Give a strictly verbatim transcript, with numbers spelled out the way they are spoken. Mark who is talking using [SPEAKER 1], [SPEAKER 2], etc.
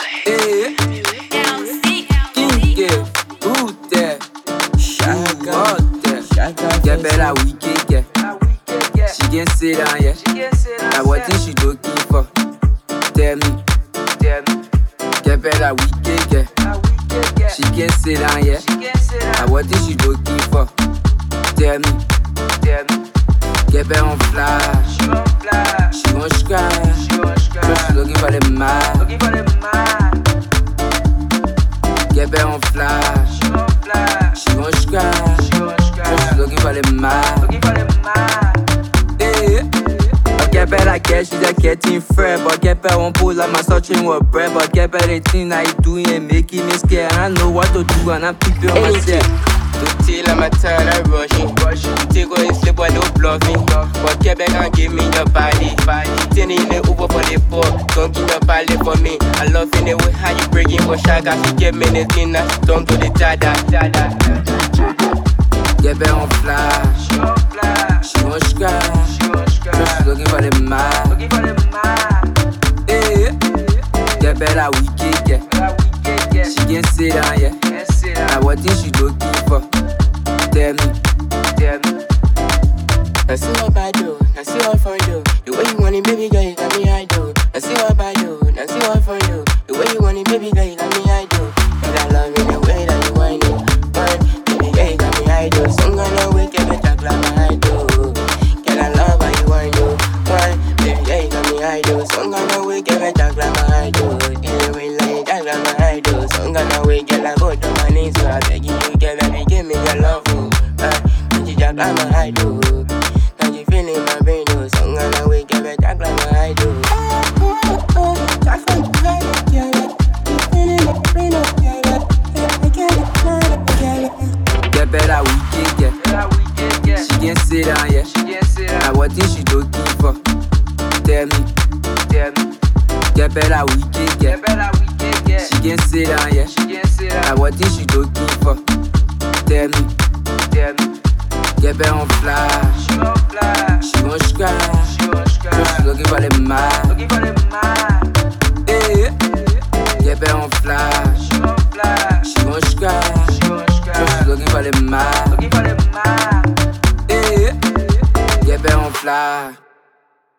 [SPEAKER 1] Hey, Kinke, Ute, Shaka, get better wicked, yeah. She can sit down, yeah. Now what is she looking for? Tell me, tell me. Get better wicked, yeah. She can sit down, yeah. Now what is she looking for? Tell me, tell me. Get better on fly. She won't scry. She looking for the mind. Get better on fly. She won't scry. She looking for the mind. Get better get, she's a getting fair. But get better won't pull up my searching with bread. But get better thing I do and making me scared. And I know what to do and I'm peeping on myself.
[SPEAKER 2] To tell I'm a tired of rushing. Take all this sleep while no bluffing. But get back and give me your body. Turning it over for the poor. Don't give your body for me. I love in the way how you breaking for shaka. She get me the thing that's done to the dada.
[SPEAKER 1] Get better on fly. She won't scry. She looking for the mind. Hey, get better wicked, yeah. She can sit down, yeah. Now what is she looking for? Tell me, tell me.
[SPEAKER 2] I see what I do, I see what I do. The way you want it, baby girl, you got me I do. I see what I do, I see what I do. The way you want it, baby girl, you got me I do. And I love you the way that you want it. But baby girl, you got me I do. Some gonna wake up and talk like I do. Girl, I love how you want to. But baby girl, you got me I do. Some gonna wake up and talk like I do. Anyway, like talk like I do. Some gonna wake up and go to my knees. So I beg you, girl, baby, give me your love. But when you talk like I do. Feeling my brain, do song and I wake up and talk like I do. Talk like I do, yeah. Feeling my brain, yeah. I can't
[SPEAKER 1] get better wicked, yeah. She can sit down, yeah. Now what is she looking for? Tell me, tell me. Get better wicked, yeah. She can sit down, yeah. Now what is she looking for? Tell me, tell me. Get better on fly. She won't scry. She looking for the mind. Hey, get better on fly.